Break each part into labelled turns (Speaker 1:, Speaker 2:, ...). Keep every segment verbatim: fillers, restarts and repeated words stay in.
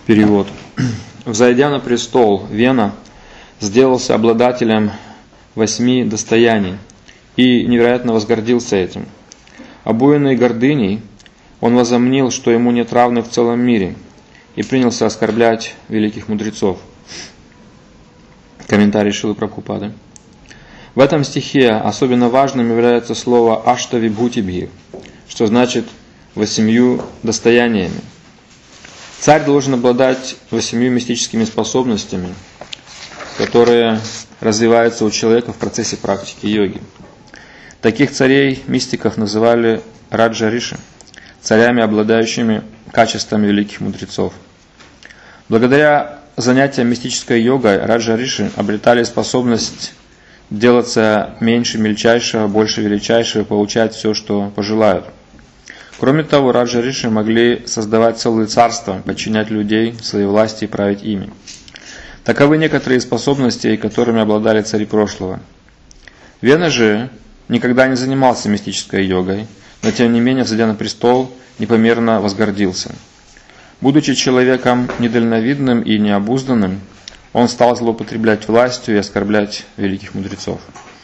Speaker 1: Перевод. «Взойдя на престол, Вена сделался обладателем восьми достояний и невероятно возгордился этим. Обуянный гордыней, он возомнил, что ему нет равных в целом мире, и принялся оскорблять великих мудрецов». Комментарий Шрилы Прабхупады. В этом стихе особенно важным является слово «аштавибхутибхи», что значит «восемью достояниями». Царь должен обладать восемью мистическими способностями, которые развиваются у человека в процессе практики йоги. Таких царей, мистиков, называли раджа-риши, царями, обладающими качествами великих мудрецов. Благодаря занятиям мистической йогой раджа-риши обретали способность делаться меньше мельчайшего, больше величайшего, получать все, что пожелают. Кроме того, раджа-риши могли создавать целые царства, подчинять людей своей власти и править ими. Таковы некоторые способности, которыми обладали цари прошлого. Вена же никогда не занимался мистической йогой, но тем не менее, взойдя на престол, непомерно возгордился. Будучи человеком недальновидным и необузданным, он стал злоупотреблять властью и оскорблять великих мудрецов.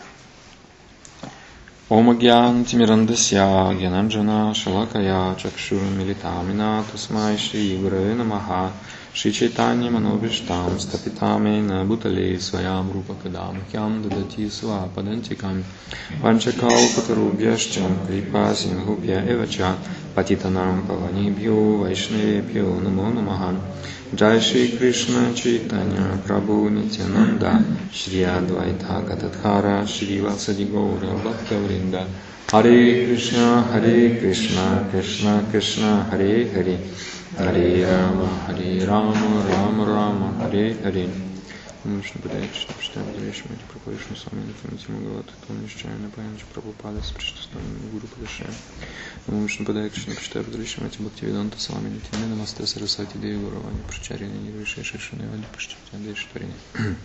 Speaker 1: Ом агьянтимирандасья гьянанджана шалакая чакшур милитамина тасмай шри гураве намаха шри чайтанья манобриштам стапитамена бутале своям рупакадам хьям дадати сва падантикам панчакалпатарубьяшчам крипа сингхубья эвача патитанам паванибхью вайшневебхью намо намаха. Джай Шри Кришна Чайтанья Прабху Нитянанда Шри Адвайта Гатадхара Шри Васади Гаура Бхактавринда. Харе Кришна, Харе Кришна, Кришна Кришна, Харе Харе, Харе Рама, Харе Рама, Рама Рама, Харе Харе. Мощно подает, что почитаем дальнейшем эти проповедшие сами информативно говорят, то несчастно память Прабхупады с причастным гуру подышаем. Мощно подает, что не почитаем дальнейшем эти Бхактивиданта сами информативно намасте сарасвати деви гуравани причарьяни нирвишей шишины вади почитаем дальше творение.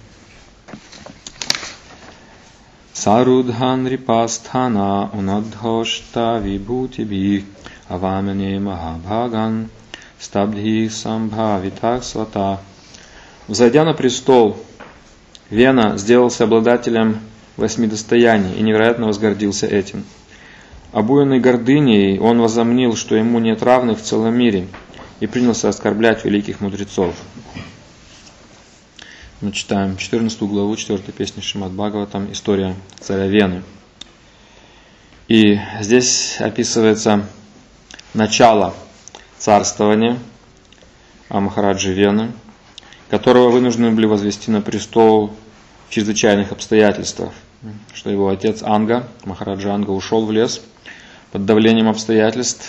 Speaker 1: Сарудхан рипастхана унадхошта вибхутибхи авамане махабхаган стабдхи самбхавитах свата. Взойдя на престол, Вена сделался обладателем восьми достояний и невероятно возгордился этим. Обуянный гордыней, он возомнил, что ему нет равных в целом мире, и принялся оскорблять великих мудрецов. Мы читаем четырнадцатую главу четвёртой песни Шримад Бхагаватам, история царя Вены. И здесь описывается начало царствования Махараджи Вены, которого вынуждены были возвести на престол в чрезвычайных обстоятельствах, что его отец Анга, Махараджа Анга, ушел в лес под давлением обстоятельств,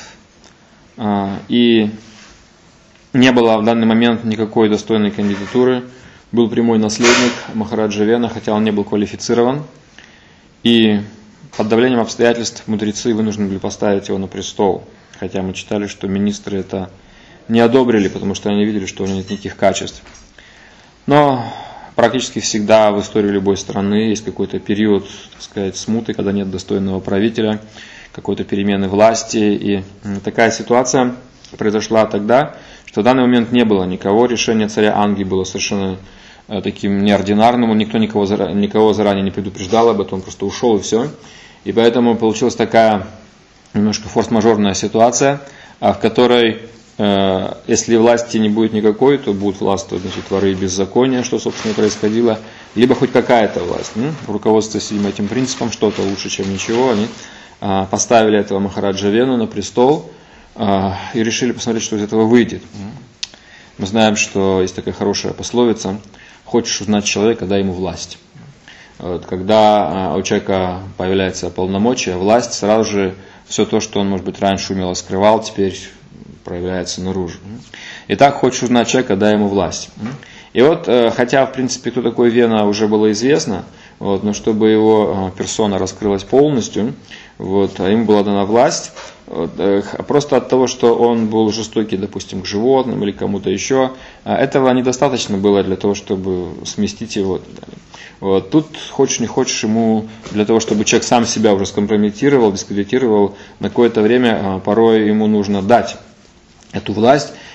Speaker 1: и не было в данный момент никакой достойной кандидатуры, был прямой наследник Махараджа Вена, хотя он не был квалифицирован, и под давлением обстоятельств мудрецы вынуждены были поставить его на престол, хотя мы читали, что министры это не одобрили, потому что они видели, что у него нет никаких качеств. Но практически всегда в истории любой страны есть какой-то период, так сказать, смуты, когда нет достойного правителя, какой-то перемены власти. И такая ситуация произошла тогда, что в данный момент не было никого. Решение царя Анги было совершенно таким неординарным. Никто никого, никого заранее не предупреждал об этом, он просто ушел и все. И поэтому получилась такая немножко форс-мажорная ситуация, в которой если власти не будет никакой, то будут властвовать, значит, воры и беззакония, что, собственно, и происходило, либо хоть какая-то власть. Ну, руководствуясь этим принципом, что-то лучше, чем ничего, они а, поставили этого Махараджа Вену на престол а, и решили посмотреть, что из этого выйдет. Мы знаем, что есть такая хорошая пословица: «Хочешь узнать человека, дай ему власть». Вот, когда а, у человека появляется полномочия, власть, сразу же все то, что он, может быть, раньше умело скрывал, теперь проявляется наружу. Итак, хочешь узнать человека, дай ему власть. И вот, хотя, в принципе, кто такой Вена, уже было известно, вот, но чтобы его персона раскрылась полностью, вот, а ему была дана власть, вот, просто от того, что он был жестокий, допустим, к животным или кому-то еще, этого недостаточно было для того, чтобы сместить его. Вот, тут, хочешь не хочешь, ему для того, чтобы человек сам себя уже скомпрометировал, дискредитировал, на какое-то время порой ему нужно дать эту власть.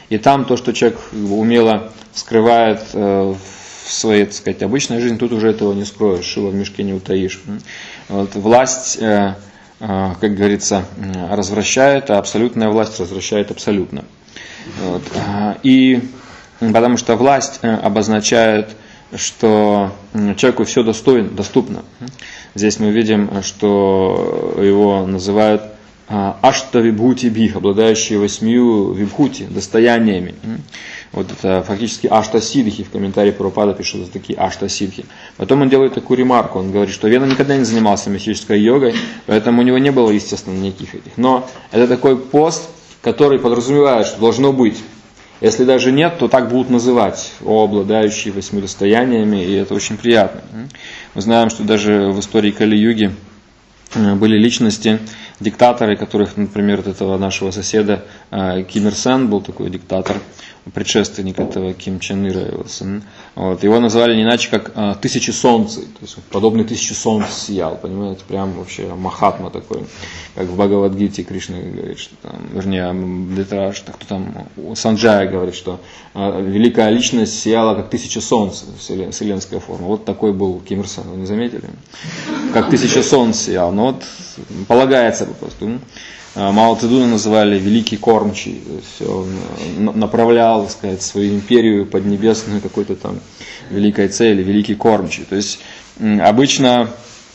Speaker 1: И там то, что человек умело скрывает в своей, так сказать, обычной жизни, тут уже этого не скроешь, шило в мешке не утаишь. Вот, власть, как говорится, развращает, а абсолютная власть развращает абсолютно. Вот. И потому что власть обозначает, что человеку все достойно, доступно. Здесь мы видим, что его называют ашта вибхути бих, обладающие восьмию вибхути, достояниями. Вот это фактически ашта сидхи, в комментарии Прабхупада пишут, что такие ашта сидхи. Потом он делает такую ремарку, он говорит, что Вена никогда не занимался мистической йогой, поэтому у него не было, естественно, никаких этих. Но это такой пост, который подразумевает, что должно быть. Если даже нет, то так будут называть, о, обладающие восьми достояниями, и это очень приятно. Мы знаем, что даже в истории Кали-юги были личности, диктаторы, которых, например, от этого нашего соседа Ким Ир Сен был такой диктатор, предшественник этого Ким Чен Ира. Вот. Его называли не иначе, как а, тысячи солнцей. То есть, подобный тысячи солнц сиял, понимаете, прям вообще махатма такой, как в Бхагавад-гите Кришна говорит, что там, вернее, Дитараш, кто там, Санджая говорит, что а, великая личность сияла, как тысяча солнц, вселенская форма. Вот такой был Ким Ир Сен, вы не заметили? Как тысяча солнц сиял. Но вот полагается просто. Мао Цзэдуна называли великий кормчий, все, направлял, так сказать, свою империю поднебесную какой-то там великой цели, великий кормчий. То есть обычно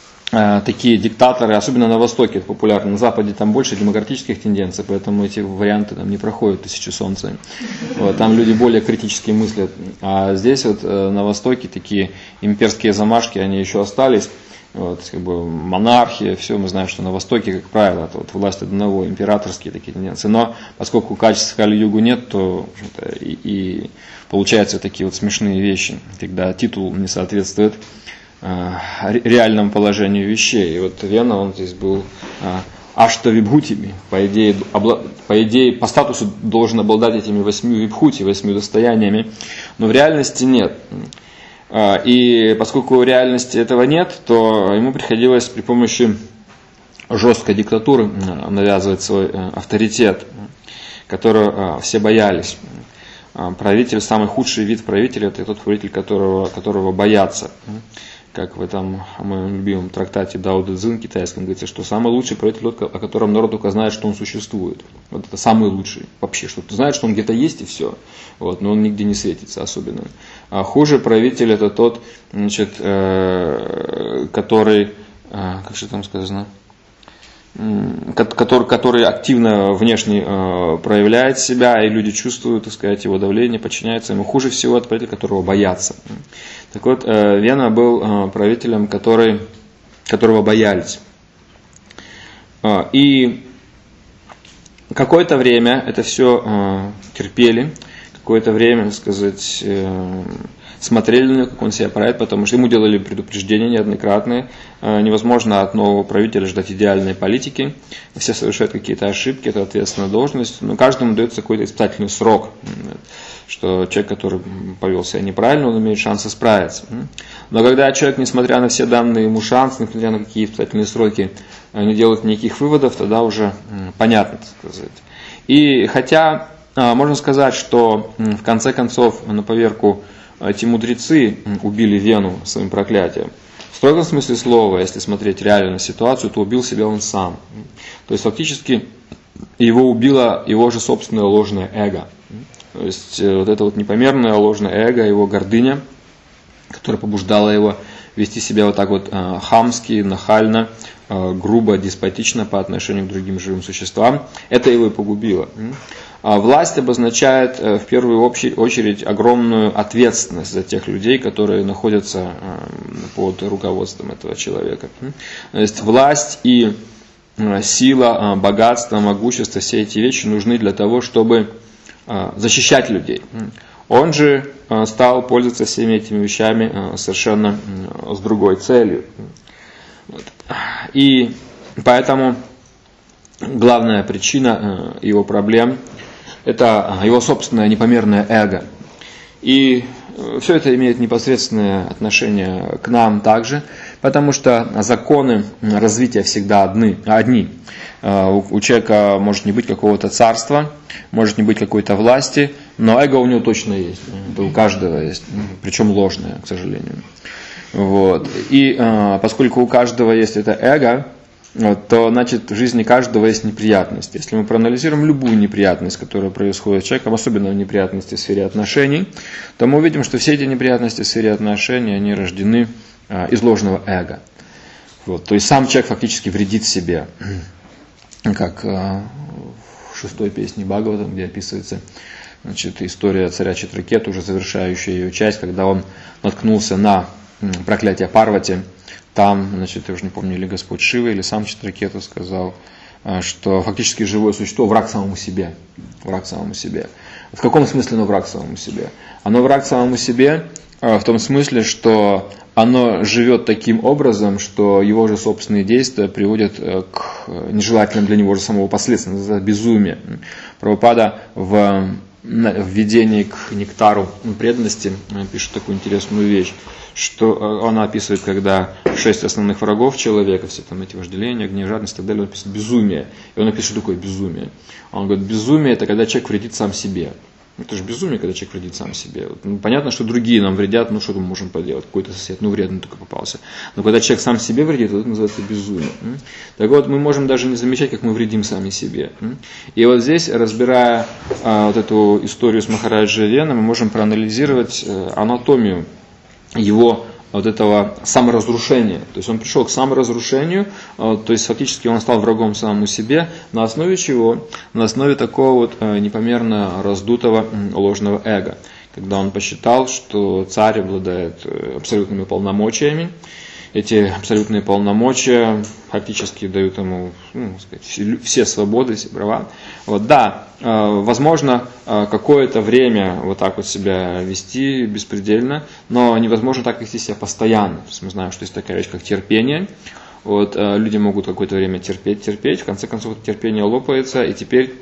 Speaker 1: такие диктаторы, особенно на Востоке это популярно, на Западе там больше демократических тенденций, поэтому эти варианты там не проходят тысячи солнца. Вот, там люди более критически мыслят. А здесь вот на Востоке такие имперские замашки, они еще остались. Вот, как бы монархия, все, мы знаем, что на Востоке, как правило, это вот власть одного, императорские такие тенденции. Но поскольку качества Кали-югу нет, то и, и получаются такие вот смешные вещи, когда титул не соответствует э, реальному положению вещей. И вот Вена, он здесь был э, ашта вибхутими, по идее, обла, по идее, по статусу должен обладать этими восьми вибхути, восьми достояниями, но в реальности нет. И поскольку в реальности этого нет, то ему приходилось при помощи жесткой диктатуры навязывать свой авторитет, которого все боялись. Правитель, самый худший вид правителя, это тот правитель, которого, которого боятся. Как в этом моем любимом трактате Дао Дэ Цзин китайском говорится, что самый лучший правитель, о котором народ только знает, что он существует. Вот это самый лучший вообще, что ты знаешь, что он где-то есть и все, вот, но он нигде не светится особенно. А хуже правитель это тот, значит, э, который, э, как же там сказано, который, который активно внешне э, проявляет себя, и люди чувствуют, так сказать, его давление, подчиняются ему. Хуже всего это правитель, которого боятся. Так вот, э, Вена был э, правителем, который, которого боялись. Э, и какое-то время это все э, терпели, какое-то время, так сказать, э, смотрели на него, как он себя правит, потому что ему делали предупреждения неоднократные. Невозможно от нового правителя ждать идеальной политики. Все совершают какие-то ошибки, это ответственная должность. Но каждому дается какой-то испытательный срок, что человек, который повел себя неправильно, он имеет шанс исправиться. Но когда человек, несмотря на все данные ему шансы, несмотря на какие испытательные сроки, не делает никаких выводов, тогда уже понятно, так сказать. И хотя можно сказать, что в конце концов на поверку эти мудрецы убили Вену своим проклятием. В строгом смысле слова, если смотреть реально на ситуацию, то убил себя он сам. То есть фактически его убило его же собственное ложное эго. То есть вот это вот непомерное ложное эго, его гордыня, которая побуждала его вести себя вот так вот э, хамски, нахально, э, грубо, деспотично по отношению к другим живым существам. Это его и погубило. А власть обозначает э, в первую очередь огромную ответственность за тех людей, которые находятся э, под руководством этого человека. То есть власть и э, сила, э, богатство, могущество, все эти вещи нужны для того, чтобы э, защищать людей. Он же стал пользоваться всеми этими вещами совершенно с другой целью. И поэтому главная причина его проблем – это его собственное непомерное эго. И все это имеет непосредственное отношение к нам также, потому что законы развития всегда одни. одни. У человека может не быть какого-то царства, может не быть какой-то власти, но эго у него точно есть. Это у каждого есть, причем ложное, к сожалению. Вот. И э, поскольку у каждого есть это эго, вот, то, значит, в жизни каждого есть неприятности. Если мы проанализируем любую неприятность, которая происходит с человеком, особенно неприятности в сфере отношений, то мы увидим, что все эти неприятности в сфере отношений, они рождены э, из ложного эго. Вот, то есть сам человек фактически вредит себе. Как э, в шестой песне Бхагаватам, где описывается, значит, история царя Читракеты, уже завершающая ее часть, когда он наткнулся на проклятие Парвати. Там, значит, я уже не помню, или Господь Шива, или сам Читракета сказал, что фактически живое существо враг самому себе. Враг самому себе. В каком смысле оно враг самому себе? Оно враг самому себе в том смысле, что оно живет таким образом, что его же собственные действия приводят к нежелательным для него же самого последствиям. Это безумие. Прабхупада в введении к нектару преданности пишет такую интересную вещь, что она описывает, когда шесть основных врагов человека, все там эти вожделения, гнев, жадность и так далее, он описывает безумие. И он описывает, что такое безумие. Он говорит, безумие – это когда человек вредит сам себе. Это же безумие, когда человек вредит сам себе. Ну, понятно, что другие нам вредят, ну что мы можем поделать, какой-то сосед, ну вредный только попался. Но когда человек сам себе вредит, вот это называется безумие. Так вот, мы можем даже не замечать, как мы вредим сами себе. И вот здесь, разбирая а, вот эту историю с Махараджа Вена, мы можем проанализировать анатомию его вот этого саморазрушения. То есть он пришел к саморазрушению, то есть фактически он стал врагом самому себе. На основе чего? На основе такого вот непомерно раздутого ложного эго. Когда он посчитал, что царь обладает абсолютными полномочиями, эти абсолютные полномочия фактически дают ему, ну, сказать, все свободы, все права. Вот, да, возможно какое-то время вот так вот себя вести беспредельно, но невозможно так вести себя постоянно. То есть мы знаем, что есть такая вещь, как терпение. Вот, люди могут какое-то время терпеть, терпеть, в конце концов терпение лопается, и теперь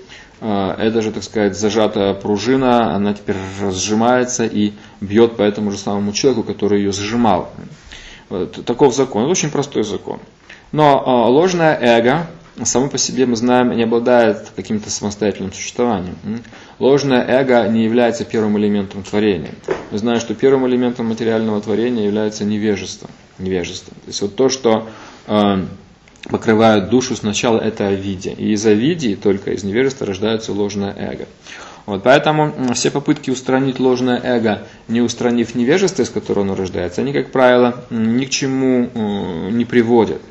Speaker 1: эта же, так сказать, зажатая пружина, она теперь разжимается и бьет по этому же самому человеку, который ее сжимал. Вот, таков закон. Это очень простой закон. Но э, ложное эго, само по себе, мы знаем, не обладает каким-то самостоятельным существованием. Ложное эго не является первым элементом творения. Мы знаем, что первым элементом материального творения является невежество. невежество. То есть вот то, что э, покрывает душу сначала, это авидия. И из авидии, только из невежества, рождается ложное эго. Вот, поэтому все попытки устранить ложное эго, не устранив невежество, из которого оно рождается, они, как правило, ни к чему не приводят.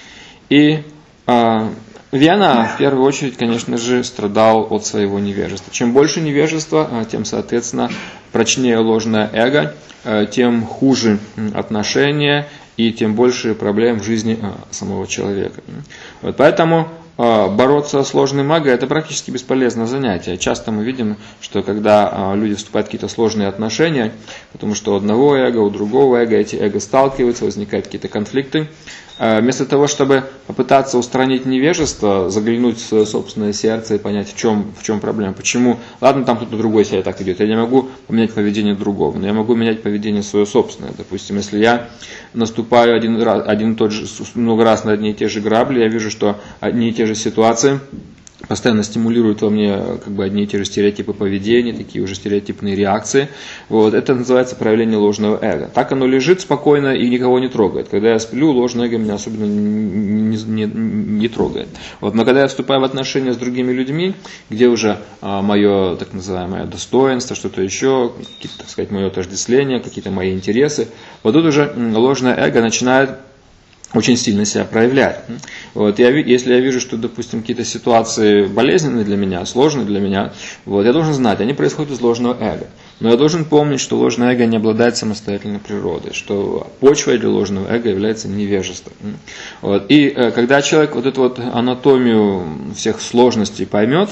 Speaker 1: И э, Вена, в первую очередь, конечно же, страдал от своего невежества. Чем больше невежества, тем, соответственно, прочнее ложное эго, тем хуже отношения и тем больше проблем в жизни самого человека. Вот, поэтому бороться с ложным эго – это практически бесполезное занятие. Часто мы видим, что когда люди вступают в какие-то сложные отношения, потому что у одного эго, у другого эго, эти эго сталкиваются, возникают какие-то конфликты, вместо того, чтобы попытаться устранить невежество, заглянуть в свое собственное сердце и понять, в чем, в чем проблема, почему, ладно, там кто-то другой себя так ведет, я не могу поменять поведение другого, но я могу менять поведение свое собственное. Допустим, если я наступаю один, раз, один тот же, много раз на одни и те же грабли, я вижу, что одни и те же ситуации постоянно стимулируют во мне как бы одни и те же стереотипы поведения, такие уже стереотипные реакции. Вот. Это называется проявление ложного эго. Так оно лежит спокойно и никого не трогает. Когда я сплю, ложное эго меня особенно не, не, не трогает. Вот. Но когда я вступаю в отношения с другими людьми, где уже а, мое так называемое достоинство, что-то еще, так сказать, мое отождествление, какие-то мои интересы, вот тут уже ложное эго начинает очень сильно себя проявлять. Вот, я, если я вижу, что, допустим, какие-то ситуации болезненные для меня, сложные для меня, вот, я должен знать, они происходят из ложного эго. Но я должен помнить, что ложное эго не обладает самостоятельной природой, что почвой для ложного эго является невежество. Вот, и когда человек вот эту вот анатомию всех сложностей поймет,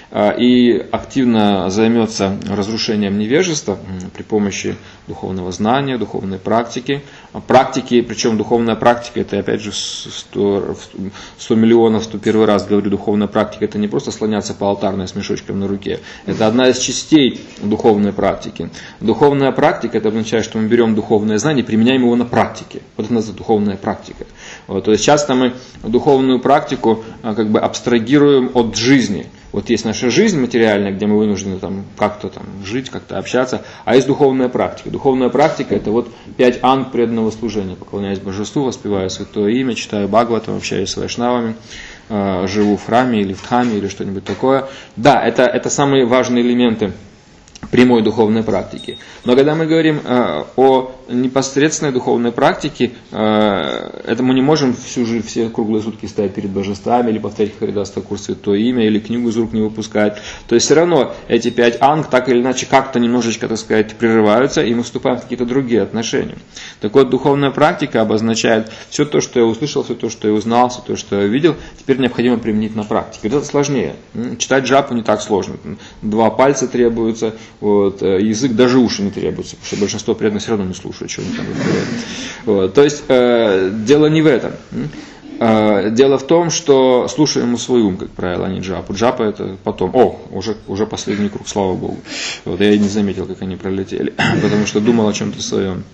Speaker 1: и активно займется разрушением невежества при помощи духовного знания, духовной практики, практики, причем духовная практика, это опять же сто, сто миллионов, сто первый раз говорю, духовная практика, это не просто слоняться по алтарной с мешочком на руке, это одна из частей духовной практики. Духовная практика, это означает, что мы берем духовное знание и применяем его на практике. Вот это называется духовная практика. Вот, то есть часто мы духовную практику как бы абстрагируем от жизни. Вот есть наша жизнь материальная, где мы вынуждены там, как-то там, жить, как-то общаться, а есть духовная практика. Духовная практика – это вот пять анг преданного служения. Поклоняюсь Божеству, воспеваю Святое Имя, читаю Бхагаватам, общаюсь с вайшнавами, э, живу в храме или в дхаме или что-нибудь такое. Да, это, это самые важные элементы прямой духовной практики. Но когда мы говорим э, о непосредственной духовной практике, э, это мы не можем всю жизнь, все круглые сутки стоять перед божествами, или повторять Харидаста курс Святое Имя, или книгу из рук не выпускать. То есть все равно эти пять анг так или иначе как-то немножечко, так сказать, прерываются, и мы вступаем в какие-то другие отношения. Так вот, духовная практика обозначает все то, что я услышал, все то, что я узнал, все то, что я видел, теперь необходимо применить на практике. Это сложнее. Читать джапу не так сложно. Два пальца требуются. Вот, язык даже уши не требуется, потому что большинство преданных все равно не слушают, что они там говорят. Вот, то есть э, дело не в этом. Э, дело в том, что слушаем мы свой ум, как правило, а не джапу. Джапа это потом. О, уже, уже последний круг, слава Богу. Вот, я и не заметил, как они пролетели, потому что думал о чем-то своем.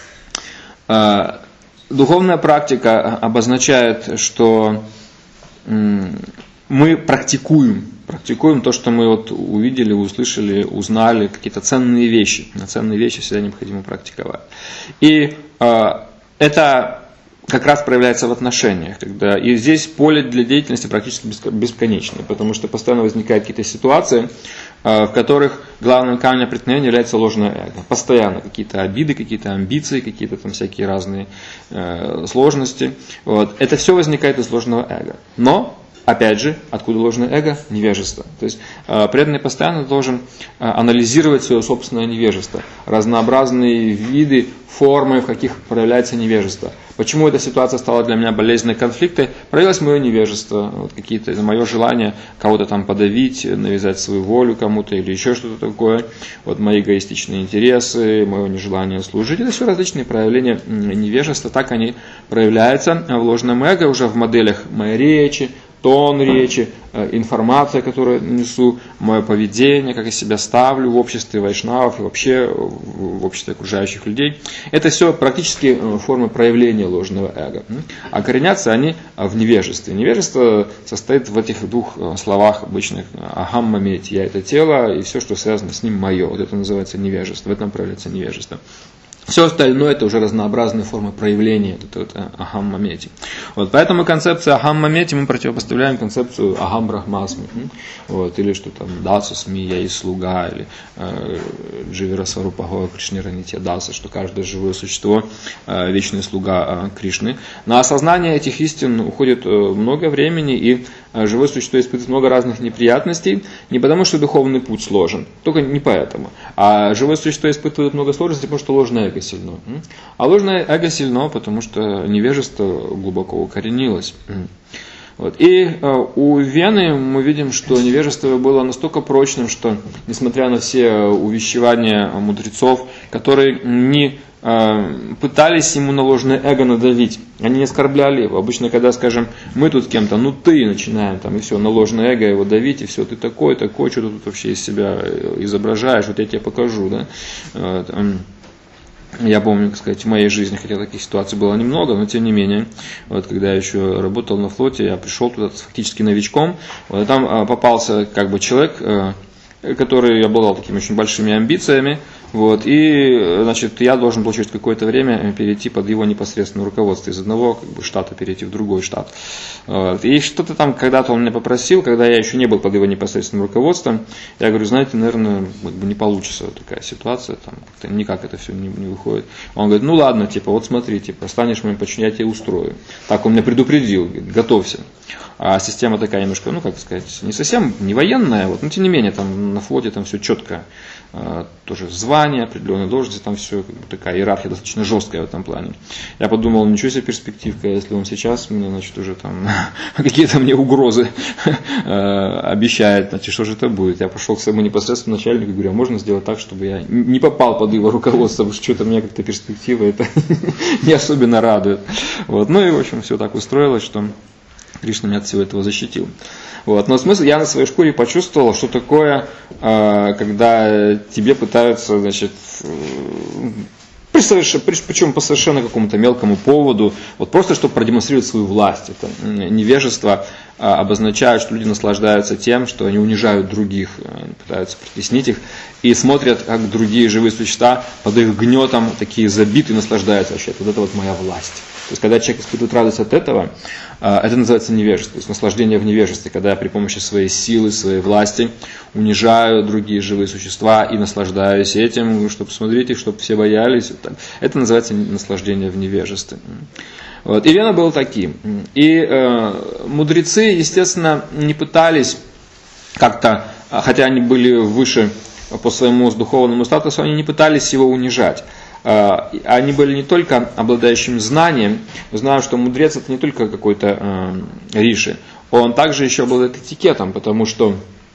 Speaker 1: Э, духовная практика обозначает, что э, мы практикуем. Практикуем то, что мы вот увидели, услышали, узнали, какие-то ценные вещи. На ценные вещи всегда необходимо практиковать. И э, это как раз проявляется в отношениях. Когда, и здесь поле для деятельности практически бесконечное, потому что постоянно возникают какие-то ситуации, э, в которых главным камнем преткновения является ложное эго. Постоянно какие-то обиды, какие-то амбиции, какие-то там всякие разные э, сложности. Вот. Это все возникает из ложного эго. Но опять же, откуда ложное эго? Невежество. То есть преданный постоянно должен анализировать свое собственное невежество. Разнообразные виды, формы, в каких проявляется невежество. Почему эта ситуация стала для меня болезненной конфликтой? Проявилось мое невежество, вот какие-то, мое желание кого-то там подавить, навязать свою волю кому-то или еще что-то такое. Вот мои эгоистичные интересы, мое нежелание служить. Это все различные проявления невежества. Так они проявляются в ложном эго уже в моделях моей речи, тон речи, информация, которую несу, мое поведение, как я себя ставлю в обществе вайшнавов и вообще в обществе окружающих людей. Это все практически формы проявления ложного эго. А коренятся они в невежестве. Невежество состоит в этих двух словах обычных ахам мамети, я это тело, и все, что связано с ним, мое. Вот это называется невежество, в этом проявляется невежество. Все остальное это уже разнообразные формы проявления этого ахам мамети. Вот, поэтому концепцию ахам мамети мы противопоставляем концепцию ахам брахмасми. Вот, или что там даса сми, я и слуга, или э, дживира сварупаго Кришни ранитья даса, что каждое живое существо э, вечный слуга э, Кришны. На осознание этих истин уходит э, много времени, и э, живое существо испытывает много разных неприятностей, не потому что духовный путь сложен, только не поэтому, а живое существо испытывает много сложностей, потому что ложное эго сильно. А ложное эго сильно, потому что невежество глубоко укоренилось. Вот. И э, у Вены мы видим, что невежество было настолько прочным, что, несмотря на все увещевания мудрецов, которые не э, пытались ему на ложное эго надавить, они не оскорбляли его. Обычно, когда, скажем, мы тут с кем-то, ну ты, начинаем там, и все, на ложное эго его давить, и все, ты такой, такой, что ты тут вообще из себя изображаешь, вот я тебе покажу, да. Вот. Я помню, так сказать, в моей жизни, хотя таких ситуаций было немного, но тем не менее, вот когда я еще работал на флоте, я пришел туда фактически новичком, вот, и там попался как бы человек, который обладал такими очень большими амбициями, вот, и, значит, я должен был через какое-то время перейти под его непосредственное руководство, из одного как бы, штата перейти в другой штат. Вот. И что-то там когда-то он меня попросил, когда я еще не был под его непосредственным руководством, я говорю, знаете, наверное, как бы не получится вот такая ситуация, там, как-то никак это все не, не выходит. Он говорит, ну ладно, типа, вот смотри, типа, станешь моим подчинять, я тебя устрою. Так он меня предупредил, говорит, готовься. А система такая немножко, ну как сказать, не совсем, не военная, вот, но тем не менее, там на флоте там все четко, тоже звание, звания, определенные должности, там все такая иерархия достаточно жесткая в этом плане. Я подумал, ничего себе перспективка, если он сейчас мне, значит, уже там какие-то мне угрозы обещает, значит, что же это будет. Я пошел к своему непосредственному начальнику и говорю, а можно сделать так, чтобы я не попал под его руководство, потому что что-то мне как-то перспектива это не особенно радует. Вот. Ну и, в общем, все так устроилось, что Кришна меня от всего этого защитил. Вот. Но смысл, я на своей шкуре почувствовал, что такое, когда тебе пытаются, значит, причем по совершенно какому-то мелкому поводу, вот просто чтобы продемонстрировать свою власть. Это невежество обозначает, что люди наслаждаются тем, что они унижают других, пытаются притеснить их, и смотрят, как другие живые существа под их гнетом такие забиты, наслаждаются вообще. Вот это вот моя власть. То есть, когда человек испытывает радость от этого, это называется невежество, то есть наслаждение в невежестве, когда я при помощи своей силы, своей власти унижаю другие живые существа и наслаждаюсь этим, чтобы, смотрите, чтобы все боялись. Это называется наслаждение в невежестве. Вот. И Вена был таким. И э, мудрецы, естественно, не пытались как-то, хотя они были выше по своему духовному статусу, они не пытались его унижать. Они были не только обладающим знанием, знаю, что мудрец это не только какой-то э, риши, он также еще обладает этикетом, потому что,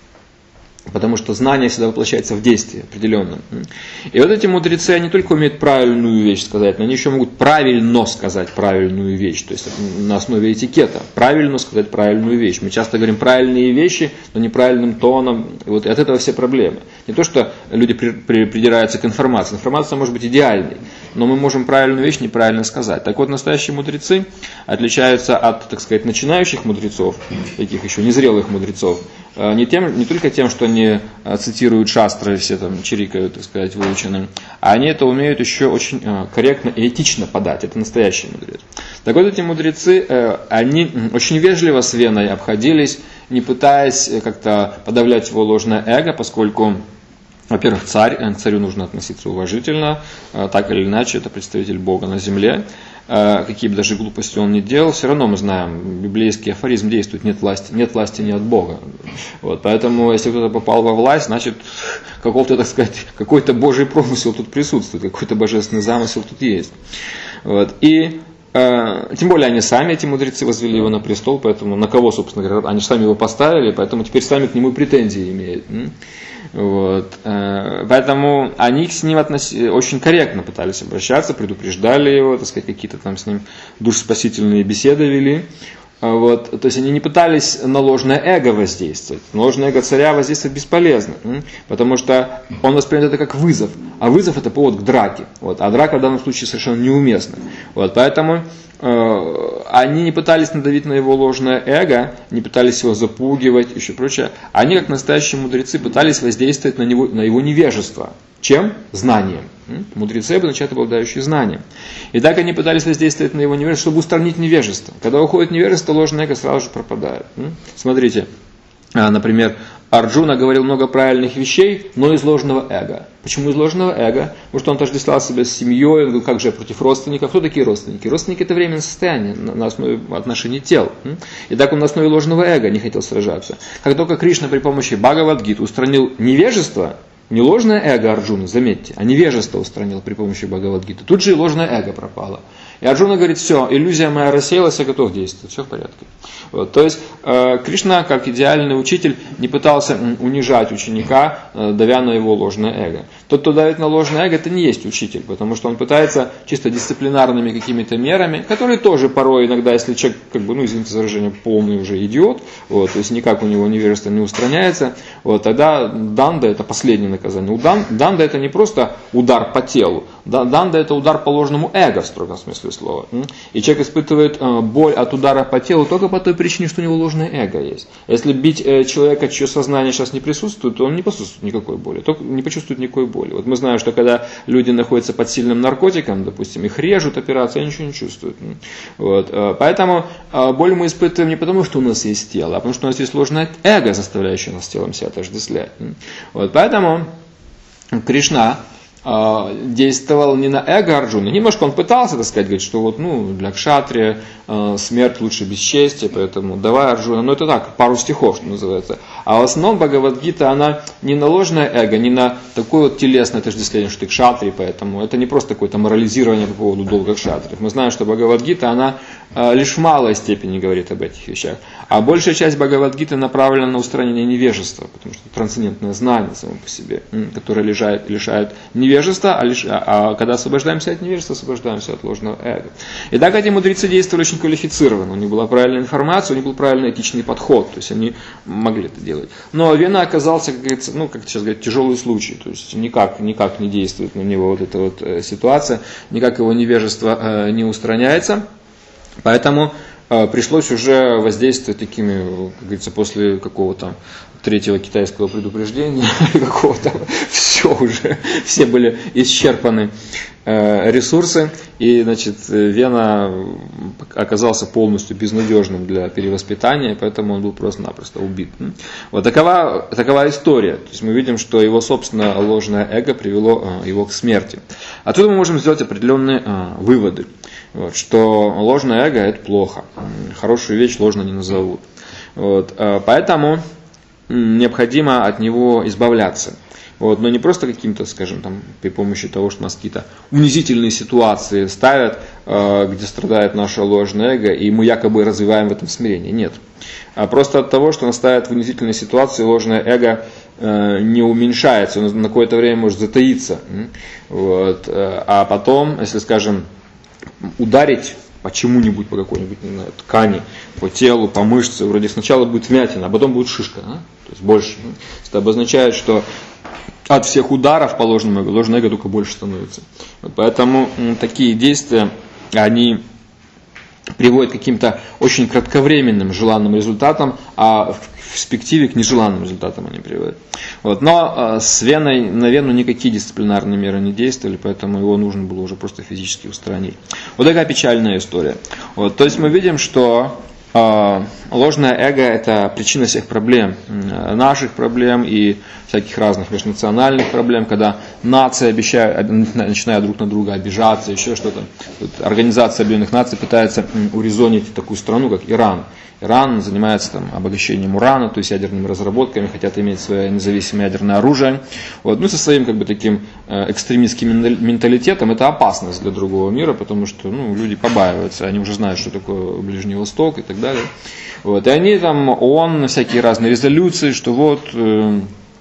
Speaker 1: потому что знание всегда воплощается в действие определенном. И вот эти мудрецы, они не только умеют правильную вещь сказать, но они еще могут правильно сказать правильную вещь, то есть на основе этикета, правильно сказать правильную вещь. Мы часто говорим правильные вещи, но неправильным тоном, и вот от этого все проблемы. Не то, что люди при, при, придираются к информации, информация может быть идеальной, но мы можем правильную вещь неправильно сказать. Так вот, настоящие мудрецы отличаются от, так сказать, начинающих мудрецов, таких еще незрелых мудрецов, не, тем, не только тем, что они цитируют шастры, все там чирикают, так сказать, выученные, а они это умеют еще очень корректно и этично подать. Это настоящий мудрец. Так вот, эти мудрецы, они очень вежливо с Веной обходились, не пытаясь как-то подавлять его ложное эго, поскольку, во-первых, царь, к царю нужно относиться уважительно, так или иначе, это представитель Бога на земле. Какие бы даже глупости он ни делал, все равно мы знаем, библейский афоризм действует, нет власти, нет власти не от Бога. Вот, поэтому, если кто-то попал во власть, значит, какой-то, так сказать, какой-то Божий промысел тут присутствует, какой-то божественный замысел тут есть. Вот, и э, тем более они сами, эти мудрецы, возвели его на престол, поэтому на кого, собственно говоря, они же сами его поставили, поэтому теперь сами к нему претензии имеют. Вот. Поэтому они с ним относ... очень корректно пытались обращаться, предупреждали его, так сказать, какие-то там с ним душеспасительные беседы вели. Вот. То есть они не пытались на ложное эго воздействовать. На ложное эго царя воздействовать бесполезно, потому что он воспринимает это как вызов. А вызов это повод к драке. Вот. А драка в данном случае совершенно неуместна. Вот. Поэтому э, они не пытались надавить на его ложное эго, не пытались его запугивать, еще прочее. Они, как настоящие мудрецы, пытались воздействовать на, него, на его невежество. Чем? Знанием. Мудрецы обозначают обладающие знанием. И так они пытались воздействовать на его невежество, чтобы устранить невежество. Когда уходит невежество, ложное эго сразу же пропадает. Смотрите, например, Арджуна говорил много правильных вещей, но из ложного эго. Почему из ложного эго? Потому что он отождествлял себя с семьей, он говорил, как же я против родственников. Кто такие родственники? Родственники это временное состояние на основе отношений тел. И так он на основе ложного эго не хотел сражаться. Как только Кришна при помощи Бхагавад-гиты устранил невежество, не ложное эго Арджуны, заметьте, а невежество устранил при помощи Бхагавад-гиты. Тут же и ложное эго пропало. И Арджуна говорит, все, иллюзия моя рассеялась, я готов действовать, все в порядке. Вот, то есть э, Кришна, как идеальный учитель, не пытался унижать ученика, э, давя на его ложное эго. Тот, кто давит на ложное эго, это не есть учитель, потому что он пытается чисто дисциплинарными какими-то мерами, которые тоже порой иногда, если человек, как бы, ну извините за выражение, полный уже идиот, вот, то есть никак у него невежество не устраняется, вот, тогда данда это последнее наказание. У дан, данда это не просто удар по телу, данда это удар по ложному эго в строгом смысле слова. И человек испытывает э, боль от удара по телу только по той причине, что у него ложное эго есть. Если бить э, человека, чье сознание сейчас не присутствует, то он не почувствует никакой боли. Только не почувствует никакой боли. Вот мы знаем, что когда люди находятся под сильным наркотиком, допустим, их режут, операция, они ничего не чувствуют. Вот. Э, поэтому э, боль мы испытываем не потому, что у нас есть тело, а потому, что у нас есть ложное эго, заставляющее нас с телом себя отождествлять. Вот. Поэтому Кришна действовал не на эго Арджуны. Немножко он пытался, так сказать, говорить, что вот, ну, для кшатрия э, смерть лучше бесчестия, поэтому давай, Арджуна. Но это так, пару стихов, что называется. А в основном Бхагавад-гита, она не на ложное эго, не на такое вот телесное отождествление, что ты кшатрий, поэтому это не просто какое-то морализирование по поводу долга кшатриев. Мы знаем, что Бхагавад-гита, она э, лишь в малой степени говорит об этих вещах. А большая часть Бхагавад-гиты направлена на устранение невежества, потому что трансцендентное знание само по себе, которое лишает, лишает невежества, а, лиш, а, а когда освобождаемся от невежества, освобождаемся от ложного эго. И так эти мудрецы действовали очень квалифицированно, у них была правильная информация, у них был правильный этичный подход, то есть они могли это делать. Но Вена оказался, как говорится, ну, как сейчас говорят, тяжелый случай, то есть никак, никак не действует на него вот эта вот э, ситуация, никак его невежество э, не устраняется, поэтому э, пришлось уже воздействовать такими, как говорится, после какого-то третьего китайского предупреждения, какого-то, все уже, все были исчерпаны э, ресурсы, и, значит, Вена оказался полностью безнадежным для перевоспитания, поэтому он был просто-напросто убит. Вот такова, такова история. То есть мы видим, что его собственное ложное эго привело э, его к смерти. Отсюда мы можем сделать определенные э, выводы, вот, что ложное эго – это плохо, хорошую вещь ложно не назовут. Вот, э, поэтому необходимо от него избавляться. Вот, но не просто каким-то, скажем, там, при помощи того, что нас какие-то унизительные ситуации ставят, э, где страдает наше ложное эго, и мы якобы развиваем в этом смирение. Нет. А просто от того, что нас ставят в унизительные ситуации, ложное эго э, не уменьшается, оно на какое-то время может затаиться. Вот, э, а потом, если, скажем, ударить почему-нибудь по какой-нибудь, не знаю, ткани, по телу, по мышце, вроде сначала будет вмятина, а потом будет шишка, да? То есть больше. Это обозначает, что от всех ударов по ложному эго, ложное эго только больше становится. Поэтому м, такие действия, они приводят к каким-то очень кратковременным желанным результатам, а в перспективе к нежеланным результатам они приводят. Вот. Но э, с Веной на Вену никакие дисциплинарные меры не действовали, поэтому его нужно было уже просто физически устранить. Вот такая печальная история. Вот. То есть мы видим, что э, ложное эго – это причина всех проблем, э, наших проблем и всяких разных межнациональных проблем, когда нации обещают, начинают друг на друга обижаться, еще что-то. Вот Организация Объединенных Наций пытается урезонить такую страну, как Иран. Иран занимается там, обогащением урана, то есть ядерными разработками, хотят иметь свое независимое ядерное оружие. Вот. Ну, со своим как бы, таким э, экстремистским менталитетом это опасность для другого мира, потому что ну, люди побаиваются, они уже знают, что такое Ближний Восток и так далее. Вот. И они там, ООН, всякие разные резолюции, что вот э,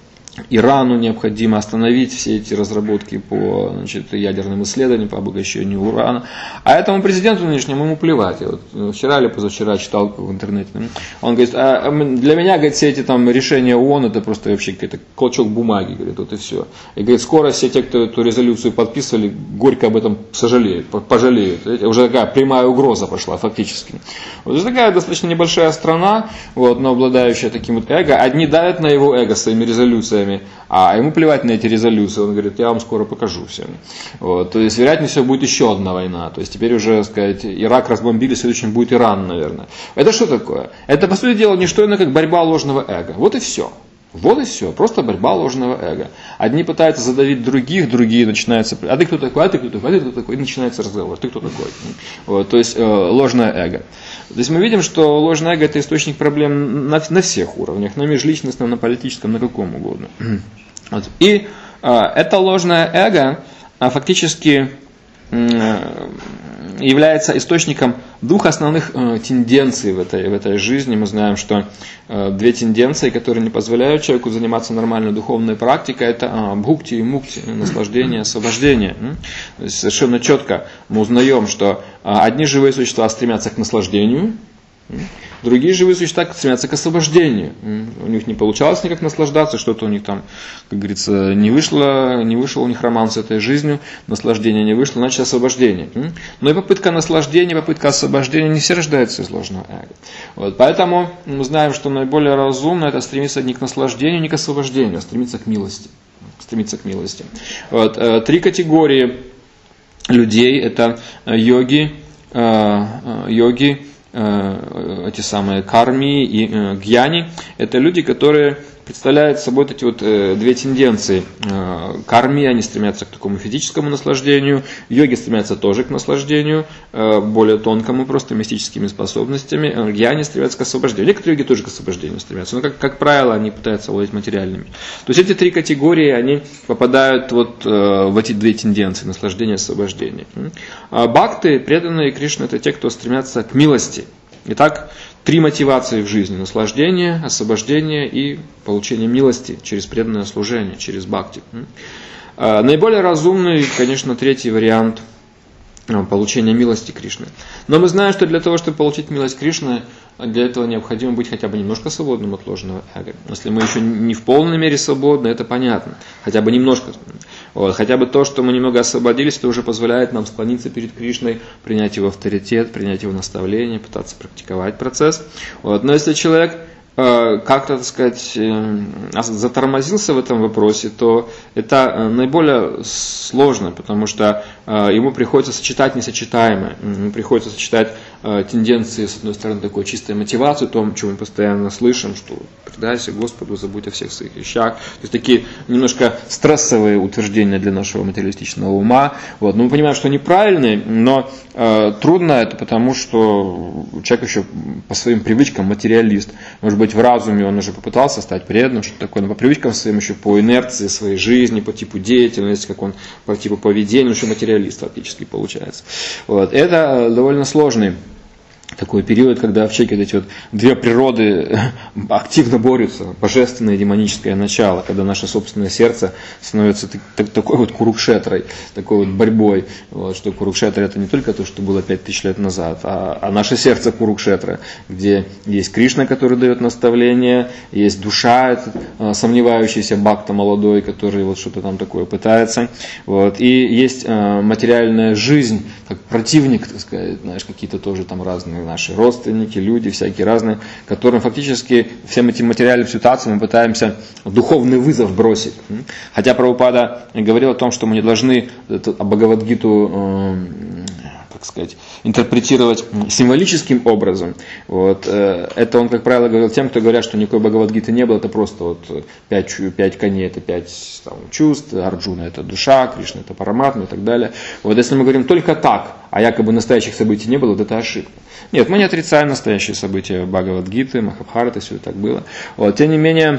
Speaker 1: Ирану необходимо остановить все эти разработки по значит, ядерным исследованиям, по обогащению урана. А этому президенту нынешнему ему плевать. Я вот вчера или позавчера читал в интернете. Он говорит, а для меня, говорит, все эти там решения ООН это просто вообще какой-то клочок бумаги, говорит, вот и все. И говорит, скоро все те, кто эту резолюцию подписывали, горько об этом сожалеют, пожалеют. Это уже такая прямая угроза пошла фактически. Вот это такая достаточно небольшая страна, вот, но обладающая таким вот эго. Одни давят на его эго своими резолюциями, а ему плевать на эти резолюции. Он говорит, я вам скоро покажу всем. Вот. То есть, вероятнее всего, будет еще одна война. То есть, теперь уже, сказать, Ирак разбомбили, следующим будет Иран, наверное. Это что такое? Это, по сути дела, не что иное, как борьба ложного эго. Вот и все. Вот и все. Просто борьба ложного эго. Одни пытаются задавить других, другие начинаются, а ты кто такой, а ты кто такой, а ты кто такой, и начинается разговор, ты кто такой. Вот. То есть, э, ложное эго. То есть мы видим, что ложное эго это источник проблем на, на всех уровнях, на межличностном, на политическом, на каком угодно. Вот. И э, это ложное эго э, фактически э, является источником двух основных э, тенденций в этой, в этой жизни. Мы знаем, что э, две тенденции, которые не позволяют человеку заниматься нормальной духовной практикой, это э, бхукти и мукти, наслаждение, освобождение. То есть совершенно четко мы узнаем, что э, одни живые существа стремятся к наслаждению, другие живые существа стремятся к освобождению. У них не получалось никак наслаждаться, что-то у них там, как говорится, не вышло, не вышел у них роман с этой жизнью, наслаждение не вышло, значит освобождение. Но и попытка наслаждения, попытка освобождения не все рождаются из ложного эго. Вот, поэтому мы знаем, что наиболее разумно это стремиться не к наслаждению, не к освобождению, а стремиться к милости. Стремиться к милости. Вот, три категории людей, это йоги, йоги, эти самые карми и гьяни, это люди, которые представляет собой вот эти вот две тенденции. Карми, они стремятся к такому физическому наслаждению, йоги стремятся тоже к наслаждению, более тонкому, просто мистическими способностями. Гьяни стремятся к освобождению. Некоторые йоги тоже к освобождению стремятся, но, как, как правило, они пытаются владеть материальными. То есть эти три категории, они попадают вот в эти две тенденции, наслаждение и освобождение. Бхакты, преданные Кришне, это те, кто стремятся к милости. Итак, три мотивации в жизни: наслаждение, освобождение и получение милости через преданное служение, через бхакти. Наиболее разумный, конечно, третий вариант получения милости Кришны. Но мы знаем, что для того, чтобы получить милость Кришны, для этого необходимо быть хотя бы немножко свободным от ложного эго. Если мы еще не в полной мере свободны, это понятно. Хотя бы немножко. Вот. Хотя бы то, что мы немного освободились, это уже позволяет нам склониться перед Кришной, принять его авторитет, принять его наставление, пытаться практиковать процесс. Вот. Но если человек как-то, так сказать, затормозился в этом вопросе, то это наиболее сложно, потому что ему приходится сочетать несочетаемое. Ему приходится сочетать тенденции, с одной стороны, такой чистой мотивации, о том, чем мы постоянно слышим, что предайся Господу, забудь о всех своих вещах. То есть такие немножко стрессовые утверждения для нашего материалистичного ума. Вот. Но мы понимаем, что они правильные, но э, трудно это, потому что человек еще по своим привычкам материалист. Может быть, в разуме он уже попытался стать преданным, что такое, но по привычкам своим, еще по инерции своей жизни, по типу деятельности, как он по типу поведения, он еще материалист фактически получается. Вот. Это довольно сложный такой период, когда в человеке эти вот две природы активно борются, божественное и демоническое начало, когда наше собственное сердце становится такой вот курукшетрой, такой вот борьбой, вот, что Курукшетра это не только то, что было пять тысяч лет назад, а, а наше сердце Курукшетра, где есть Кришна, который дает наставления, есть душа, этот, сомневающийся бхакта молодой, который вот что-то там такое пытается, вот, и есть а, материальная жизнь, как противник, так сказать, знаешь, какие-то тоже там разные наши родственники, люди всякие разные, которым фактически всем этим материальным ситуациям мы пытаемся духовный вызов бросить. Хотя Прабхупада говорил о том, что мы не должны Бхагавад-гиту, э, как сказать, интерпретировать символическим образом. Вот. Это он, как правило, говорил тем, кто говорят, что никакой Бхагавад-гиты не было, это просто вот пять, пять коней, это пять там, чувств, Арджуна это душа, Кришна это Параматма и так далее. Вот если мы говорим только так, а якобы настоящих событий не было, вот это ошибка. Нет, мы не отрицаем настоящие события Бхагавад-гиты, Махабхараты, все это так было. Вот. Тем не менее,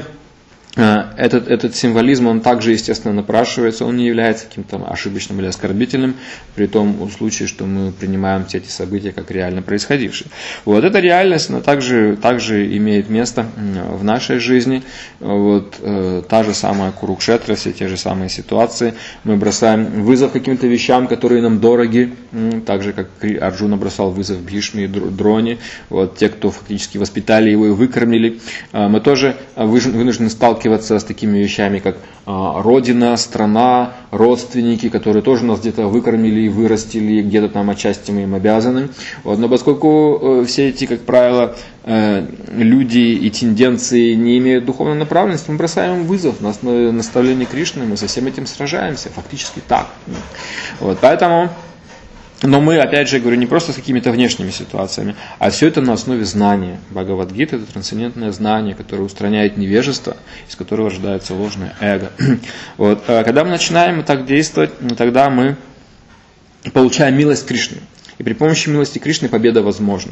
Speaker 1: Этот, этот символизм, он также, естественно, напрашивается, он не является каким-то ошибочным или оскорбительным, при том случае, что мы принимаем все эти события как реально происходившие. Вот эта реальность, она также, также имеет место в нашей жизни. Вот, э, та же самая Курукшетра, все те же самые ситуации. Мы бросаем вызов каким-то вещам, которые нам дороги, так же, как Арджуна бросал вызов Бхишме и Дроне. Вот, те, кто фактически воспитали его и выкормили. Э, мы тоже вынуждены сталкиваться с такими вещами, как а, родина, страна, родственники, которые тоже нас где-то выкормили и вырастили, где-то там отчасти мы им обязаны. Вот. Но поскольку э, все эти, как правило, э, люди и тенденции не имеют духовной направленности, мы бросаем им вызов на основе наставления Кришны, мы со всем этим сражаемся, фактически так. Вот. Поэтому Но мы, опять же, говорю, не просто с какими-то внешними ситуациями, а все это на основе знания. Бхагавад-гита – это трансцендентное знание, которое устраняет невежество, из которого рождается ложное эго. Вот. Когда мы начинаем так действовать, тогда мы получаем милость Кришны. И при помощи милости Кришны победа возможна.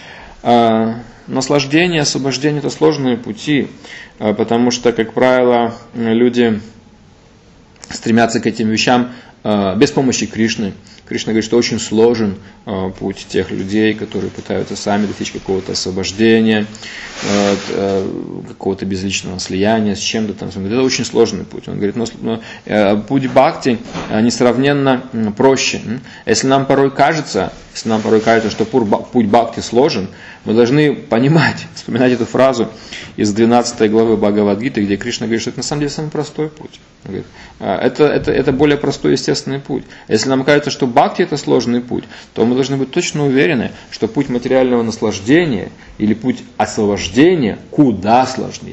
Speaker 1: Наслаждение, освобождение – это сложные пути, потому что, как правило, люди стремятся к этим вещам без помощи Кришны. Кришна говорит, что очень сложен э, путь тех людей, которые пытаются сами достичь какого-то освобождения, э, э, какого-то безличного слияния с чем-то там. Это очень сложный путь. Он говорит, но, но э, путь бхакти э, несравненно э, проще. Если нам порой кажется, если нам порой кажется, что путь бхакти сложен, мы должны понимать, вспоминать эту фразу из двенадцатой главы Бхагавад-гиты, где Кришна говорит, что это на самом деле самый простой путь. Он говорит, это, это, это более простой естественный путь. Если нам кажется, что бхакти это сложный путь, то мы должны быть точно уверены, что путь материального наслаждения или путь освобождения куда сложнее.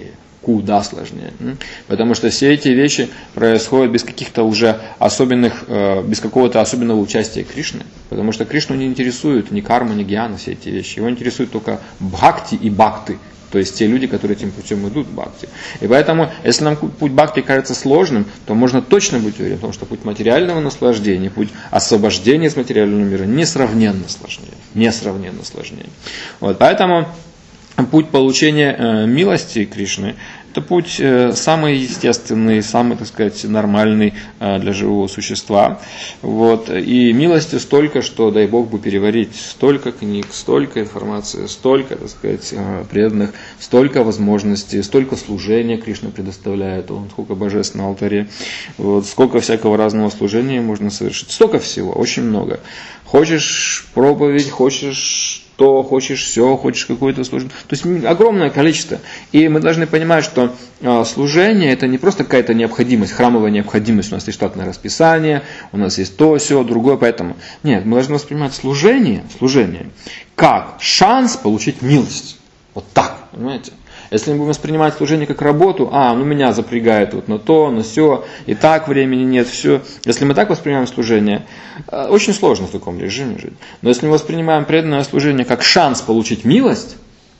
Speaker 1: куда сложнее. Потому что все эти вещи происходят без каких-то уже особенных, без какого-то особенного участия Кришны. Потому что Кришну не интересует ни карма, ни гьяна, все эти вещи. Его интересует только бхакти и бхакты. То есть те люди, которые этим путем идут в бхакти. И поэтому, если нам путь бхакти кажется сложным, то можно точно быть уверен в том, что путь материального наслаждения, путь освобождения из материального мира несравненно сложнее. Несравненно сложнее. Вот, поэтому путь получения э, милости Кришны — это путь э, самый естественный, самый, так сказать, нормальный э, для живого существа. Вот. И милости столько, что, дай Бог бы переварить, столько книг, столько информации, столько, так сказать, э, преданных, столько возможностей, столько служения Кришна предоставляет, он сколько божеств на алтаре, вот, сколько всякого разного служения можно совершить, столько всего, очень много. Хочешь проповедь, хочешь то, хочешь все, хочешь какое-то служение. То есть огромное количество. И мы должны понимать, что служение — это не просто какая-то необходимость, храмовая необходимость. У нас есть штатное расписание, у нас есть то, все, другое. Поэтому нет, мы должны воспринимать служение, служение как шанс получить милость. Вот так, понимаете? Если мы будем воспринимать служение как работу, а, ну меня запрягает вот на то, на сё, и так времени нет, все. Если мы так воспринимаем служение, очень сложно в таком режиме жить. Но если мы воспринимаем преданное служение как шанс получить милость,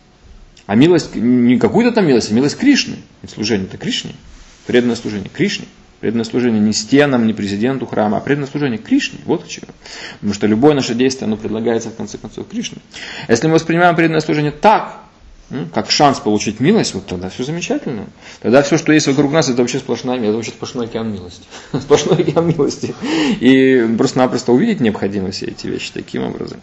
Speaker 1: а милость, не какую-то там милость, а милость Кришны. Ведь служение это Кришне, преданное служение Кришне. Преданное служение не стенам, не президенту храма, а преданное служение Кришне. Вот к чему. Потому что любое наше действие, оно предлагается в конце концов Кришне. Если мы воспринимаем преданное служение так, как шанс получить милость, вот тогда все замечательно. Тогда все, что есть вокруг нас, это вообще сплошная милость, это вообще сплошной океан милости. Сплошной океан милости. И просто-напросто увидеть необходимо все эти вещи таким образом.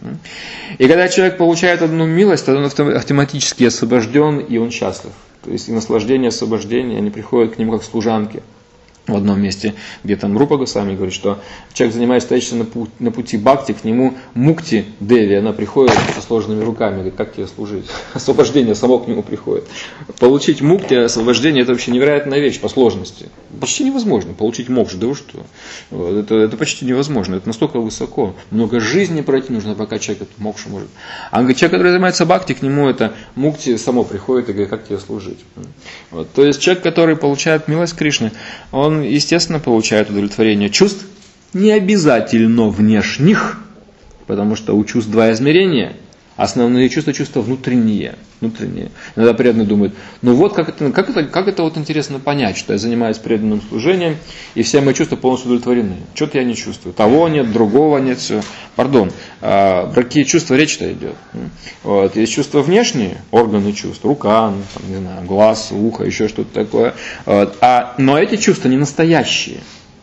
Speaker 1: И когда человек получает одну милость, тогда он автоматически освобожден, и он счастлив. То есть и наслаждение, освобождение, они приходят к нему как служанки. В одном месте, где там Рупа Госвами говорит, что человек, занимаясь стоящим на, пу- на пути бхакти, к нему Мукти Деви, она приходит со сложенными руками, говорит, как тебе служить? Освобождение само к нему приходит. Получить мукти, освобождение, это вообще невероятная вещь по сложности. Почти невозможно получить мокшу, да вы что? Вот, это, это почти невозможно, это настолько высоко. Много жизни пройти нужно, пока человек эту мокшу может. А он говорит, человек, который занимается бхакти, к нему это мукти само приходит и говорит, как тебе служить? Вот. То есть человек, который получает милость Кришны, он, естественно, получает удовлетворение чувств, не обязательно внешних, потому что у чувств два измерения. Основные чувства, чувства внутренние. внутренние. Иногда преданные думают, ну вот как это, как, это, как это вот интересно понять, что я занимаюсь преданным служением, и все мои чувства полностью удовлетворены. Что-то я не чувствую. Того нет, другого нет, все. Пардон, а, про какие чувства речь-то идет? Вот. Есть чувства внешние, органы чувств, рука, ну, там, не знаю, глаз, ухо, еще что-то такое. Вот. А, но эти чувства не настоящие.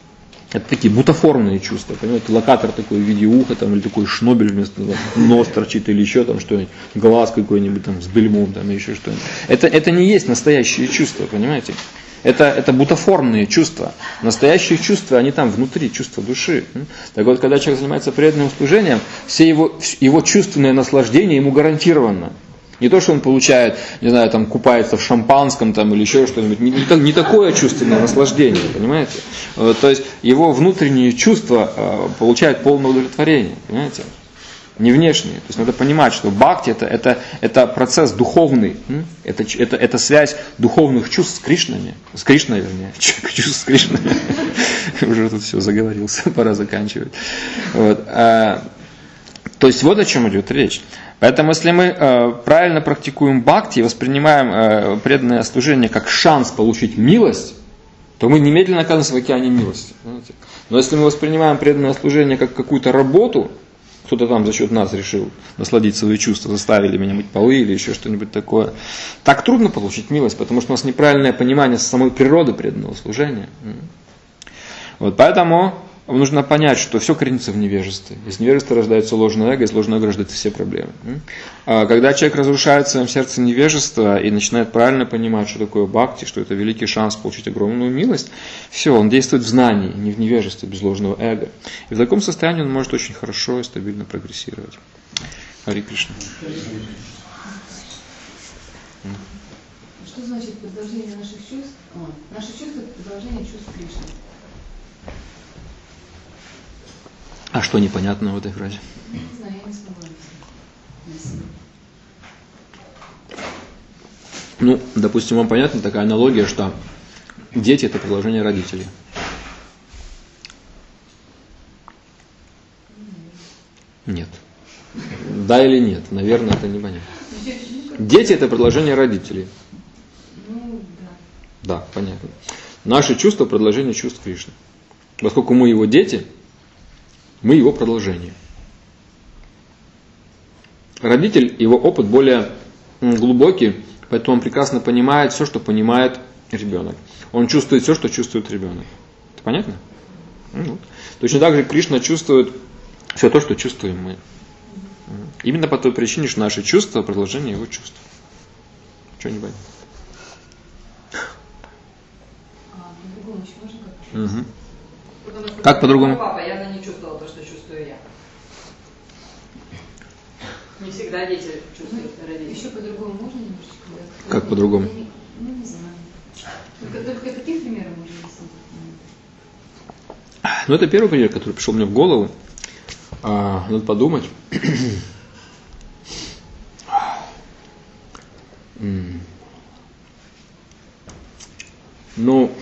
Speaker 1: Это такие бутафорные чувства, понимаете, локатор такой в виде уха, там, или такой шнобель вместо там, нос торчит, или еще там что-нибудь, глаз какой-нибудь там с бельмом, там, или еще что-нибудь. Это, это не есть настоящие чувства, понимаете? Это, это бутафорные чувства. Настоящие чувства, они там внутри, чувства души. Так вот, когда человек занимается преданным служением, все его, его чувственное наслаждение ему гарантировано. Не то, что он получает, не знаю, там, купается в шампанском там, или еще что-нибудь. Не, не, не такое чувственное наслаждение, понимаете? То есть его внутренние чувства получают полное удовлетворение, понимаете? Не внешние. То есть надо понимать, что бхакти это, это, это процесс духовный. Это, это, это связь духовных чувств с Кришнами. С Кришной, вернее. Чувств с Кришной. Уже тут все заговорился, пора заканчивать. Вот. То есть вот о чем идет речь. Поэтому, если мы э, правильно практикуем бхакти и воспринимаем э, преданное служение как шанс получить милость, то мы немедленно оказываемся в океане милости. Понимаете? Но если мы воспринимаем преданное служение как какую-то работу, кто-то там за счет нас решил насладить свои чувства, заставили меня мыть полы или еще что-нибудь такое, так трудно получить милость, потому что у нас неправильное понимание самой природы преданного служения. Вот поэтому нужно понять, что все коренится в невежестве. Из невежества рождается ложное эго, из ложного эго рождаются все проблемы. А когда человек разрушает в своем сердце невежество и начинает правильно понимать, что такое бхакти, что это великий шанс получить огромную милость, все, он действует в знании, не в невежестве, без ложного эго. И в таком состоянии он может очень хорошо и стабильно прогрессировать. Хари Кришна.
Speaker 2: Что значит продолжение наших чувств? О, наши чувства – это продолжение чувств Кришны.
Speaker 1: А что непонятно в этой фразе?
Speaker 2: Не знаю, я не смогла объяснить.
Speaker 1: Ну, допустим, вам понятна такая аналогия, что дети – это продолжение родителей. Нет. Да или нет? Наверное, это непонятно. Дети – это продолжение родителей.
Speaker 2: Ну, да.
Speaker 1: Да, понятно. Наши чувства – продолжение чувств Кришны. Поскольку мы его дети, мы его продолжение. Родитель, его опыт более глубокий, поэтому он прекрасно понимает все, что понимает ребенок. Он чувствует все, что чувствует ребенок. Это понятно? Ну, точно так же Кришна чувствует все то, что чувствуем мы. Именно по той причине, что наши чувства – продолжение его чувств. Чего не понятно?
Speaker 2: А по-другому еще можно как-то?
Speaker 1: Угу.
Speaker 3: Потому что
Speaker 1: Как по-другому?
Speaker 3: Папа явно не чувствовал то, что чувствую я. Не всегда дети чувствуют родителей.
Speaker 2: Еще по-другому можно немножечко? Да?
Speaker 1: Как по-другому?
Speaker 2: Я не- Ну, не знаю. Только, только таких примеров можно объяснить?
Speaker 1: Ну, это первый пример, который пришел мне в голову. А, надо подумать. М. Ну,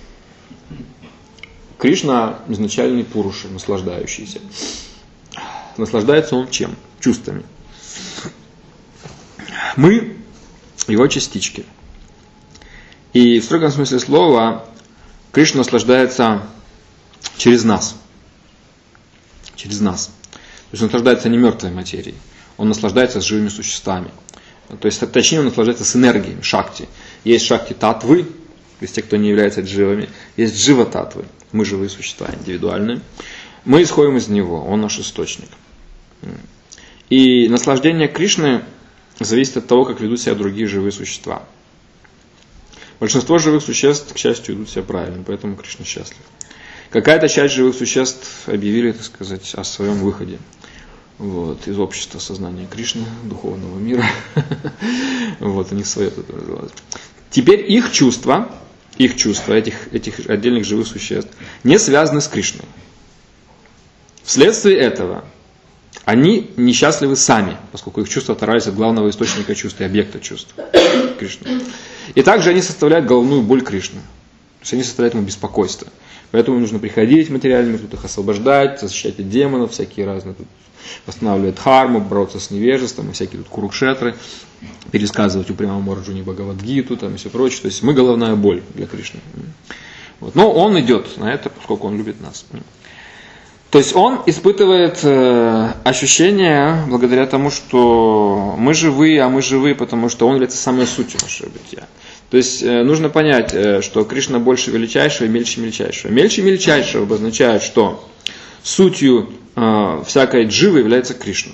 Speaker 1: Кришна изначальный пуруша, наслаждающийся. Наслаждается он чем? Чувствами. Мы его частички. И в строгом смысле слова Кришна наслаждается через нас. Через нас. То есть он наслаждается не мертвой материей, он наслаждается с живыми существами. То есть, точнее, он наслаждается с энергией, шакти. Есть шакти татвы, то есть те, кто не является дживами, есть джива татвы, мы живые существа, индивидуальные. Мы исходим из него, он наш источник. И наслаждение Кришны зависит от того, как ведут себя другие живые существа. Большинство живых существ, к счастью, ведут себя правильно, поэтому Кришна счастлив. Какая-то часть живых существ объявили, так сказать, о своем выходе вот, из общества сознания Кришны, духовного мира. Вот, у них свое тут развивалось. Теперь их чувства, их чувства, этих, этих отдельных живых существ, не связаны с Кришной. Вследствие этого они несчастливы сами, поскольку их чувства оторвались от главного источника чувств и объекта чувств Кришны. И также они составляют головную боль Кришны. То есть они составляют ему беспокойство. Поэтому нужно приходить в материальный мир, тут их освобождать, защищать от демонов, всякие разные, тут восстанавливать дхарму, бороться с невежеством, и всякие тут курукшетры, пересказывать упрямому Арджуне Бхагавад-гиту там, и все прочее. То есть мы головная боль для Кришны. Вот. Но он идет на это, поскольку он любит нас. То есть он испытывает э, ощущение, благодаря тому, что мы живые, а мы живые, потому что он является самой сутью нашего бытия. То есть э, нужно понять, э, что Кришна больше величайшего и мельче мельчайшего. Мельче мельчайшего обозначает, что сутью э, всякой дживы является Кришна.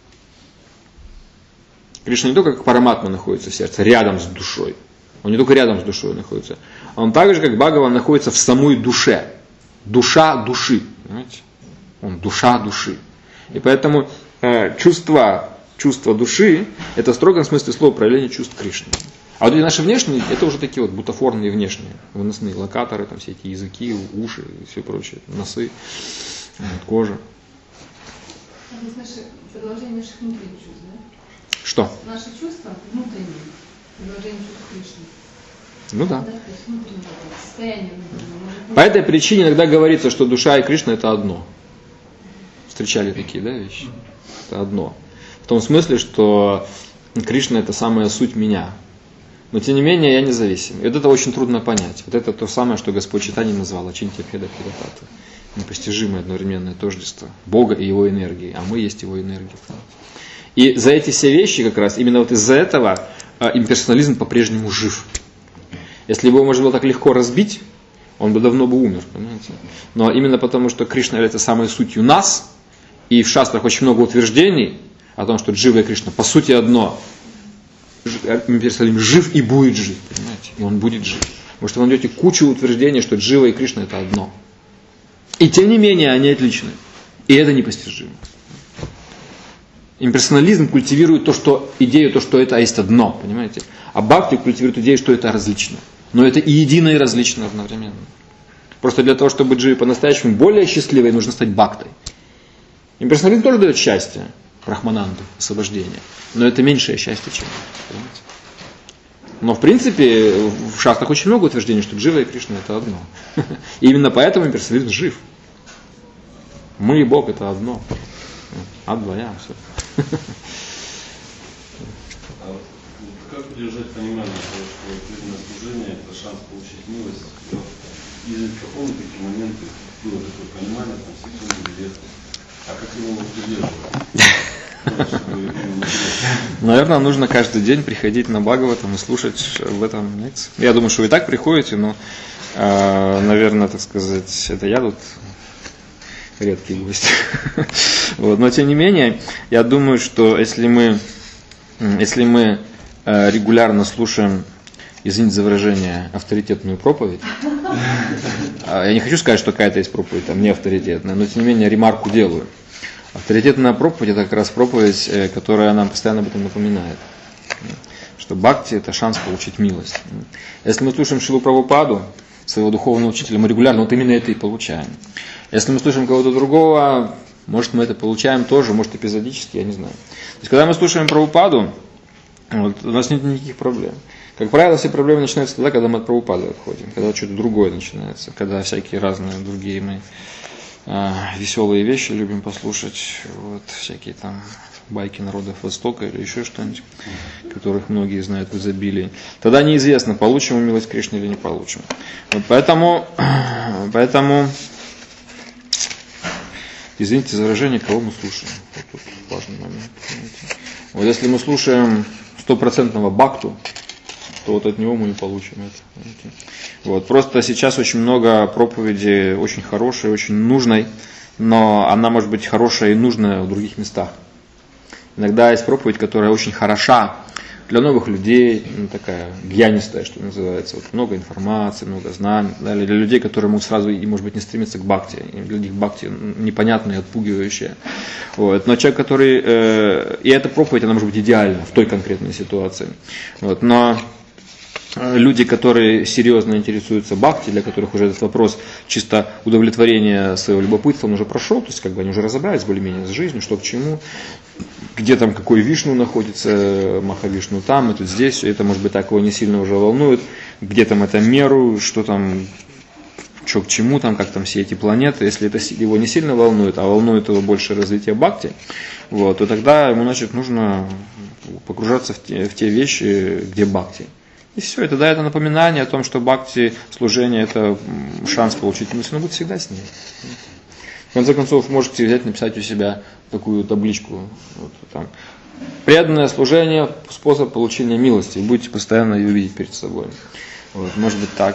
Speaker 1: Кришна не только как параматма находится в сердце, рядом с душой. Он не только рядом с душой находится. Он так же, как Бхагаван, находится в самой душе. Душа души. Понимаете? Он душа души. И поэтому э, чувства, чувства души – это в строгом смысле слова проявление чувств Кришны. А вот эти наши внешние – это уже такие вот бутафорные внешние, выносные локаторы, там все эти языки, уши и все прочее, носы, вот, кожа.
Speaker 2: Это наши, продолжение наших внутренних чувств, да?
Speaker 1: Что?
Speaker 2: Наши чувства внутренние, продолжение чувств Кришны.
Speaker 1: Ну да.
Speaker 2: Да, то есть внутреннее состояние внутреннее.
Speaker 1: По этой причине иногда говорится, что душа и Кришна – это одно. Встречали такие, да, вещи? Это одно. В том смысле, что Кришна – это самая суть меня. Но, тем не менее, я независим. И вот это очень трудно понять. Вот это то самое, что Господь Чайтанья назвал Ачинтья Бхеда Бхедататва. Непостижимое одновременное тождество Бога и Его энергии. А мы есть Его энергия. И за эти все вещи как раз, именно вот из-за этого имперсонализм по-прежнему жив. Если бы его можно было так легко разбить, он бы давно бы умер, понимаете? Но именно потому, что Кришна является самой сутью нас, и в шастрах очень много утверждений о том, что Джива и Кришна по сути одно. Имперсонализм жив и будет жить, понимаете? И он будет жить. Потому что вы найдете кучу утверждений, что Джива и Кришна это одно. И тем не менее они отличны. И это непостижимо. Имперсонализм культивирует то, что, идею, то, что это есть одно, понимаете? А Бхакти культивирует идею, что это различно. Но это и едино, и различно одновременно. Просто для того, чтобы быть по-настоящему более счастливой, нужно стать бхактой. Имперсонализм тоже дает счастье, брахмананду, освобождение. Но это меньшее счастье, чем это. Понимаете? Но в принципе в шастах очень много утверждений, что Джива и Кришна это одно. И именно поэтому имперсонализм жив. Мы и Бог это одно. Адвая, все.
Speaker 4: А вот как удержать понимание того, что преданное служение это шанс получить милость? И изредка помню такие моменты, было такое понимание, там секунду, лет. А как его удерживать?
Speaker 1: Наверное, нужно каждый день приходить на Бхагаватам и слушать в этом. Я думаю, что вы и так приходите, но, наверное, так сказать, это я тут редкий гость. Вот. Но тем не менее, я думаю, что если мы, если мы регулярно слушаем, извините за выражение, авторитетную проповедь, я не хочу сказать, что какая-то есть проповедь там не авторитетная, но тем не менее ремарку делаю. Авторитетная проповедь это как раз проповедь, которая нам постоянно об этом напоминает. Что бхакти это шанс получить милость. Если мы слушаем Шрилу Прабхупаду, своего духовного учителя, мы регулярно вот именно это и получаем. Если мы слушаем кого-то другого, может мы это получаем тоже, может эпизодически, я не знаю. То есть когда мы слушаем Прабхупаду, вот, у нас нет никаких проблем. Как правило, все проблемы начинаются тогда, когда мы от Прабхупады отходим, когда что-то другое начинается, когда всякие разные другие мы э, веселые вещи любим послушать, вот, всякие там байки народов Востока или еще что-нибудь, которых многие знают в изобилии. Тогда неизвестно, получим мы милость Кришны или не получим. Вот поэтому, поэтому, извините за выражение, кого мы слушаем. Вот тут важный момент. Вот если мы слушаем стопроцентного бхакту, то вот от него мы и получим это. Вот. Просто сейчас очень много проповеди, очень хорошей, очень нужной, но она может быть хорошая и нужная в других местах. Иногда есть проповедь, которая очень хороша для новых людей, ну, такая гьянистая, что называется. Вот много информации, много знаний. Да, для людей, которые могут сразу и, может быть, не стремиться к бхакти. И для них бхакти непонятное и отпугивающее. Вот. Но человек, который... Э, и эта проповедь, она может быть идеальна в той конкретной ситуации. Вот. Но люди, которые серьезно интересуются бхакти, для которых уже этот вопрос чисто удовлетворения своего любопытства, он уже прошел, то есть как бы они уже разобрались более-менее с жизнью, что к чему, где там какой Вишну находится, Махавишну там, и тут здесь, это может быть так его не сильно уже волнует, где там это меру, что там, что к чему, там, как там все эти планеты, если это его не сильно волнует, а волнует его больше развитие бхакти, вот, то тогда ему, значит, нужно погружаться в те, в те вещи, где бхакти. И все, это дает напоминание о том, что бхакти, служение, это шанс получить милость, но будет всегда с ней. В конце концов, можете взять, написать у себя такую табличку. Вот, там, преданное служение, способ получения милости. И будете постоянно ее видеть перед собой. Вот, может быть так.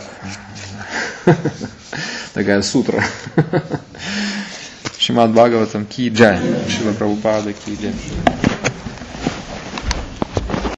Speaker 1: Такая сутра. Шримад Бхагаватам ки джай. Шрила Прабхупада ки джай.